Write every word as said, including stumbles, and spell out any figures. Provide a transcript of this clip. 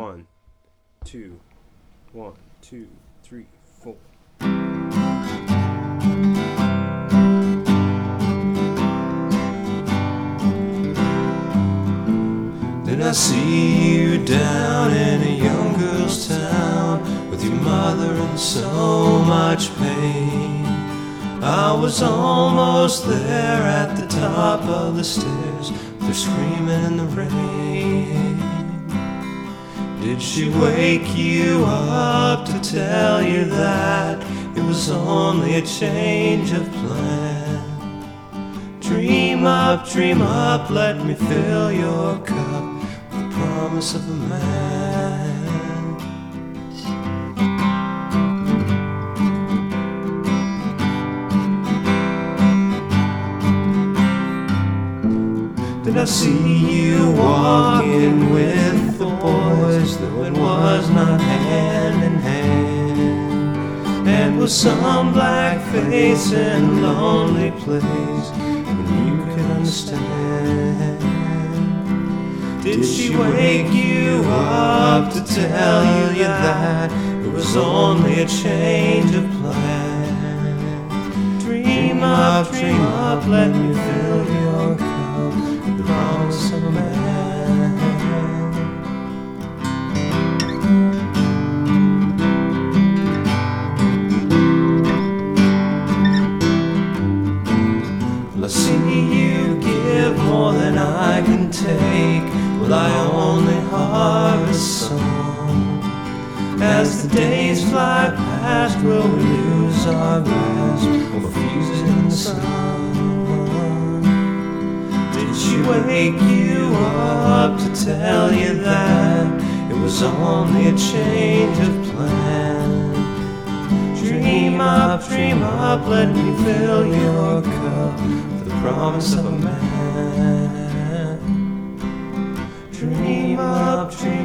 One, two, one, two, three, four. Then I see you down in a young girl's town with your mother in so much pain. I was almost there at the top of the stairs with her screaming in the rain. Did she wake you up to tell you that it was only a change of plan? Dream up, dream up, let me fill your cup with the promise of a man. Did I see you walking with the boys, though it was not hand in hand? And was some black face in a lonely place when you could understand? Did she wake you up to tell you that it was only a change of plan? Dream up, dream up, let me fill your cup with the promise of a man. Well, I see you give more than I can take. Will I only harvest some? As the days fly past, will we lose our grasp or fuse in the sun? Did she wake you up to tell you that it was only a change of plan? Dream up, dream up, let me fill your cup with the promise of a man. Dream up, dream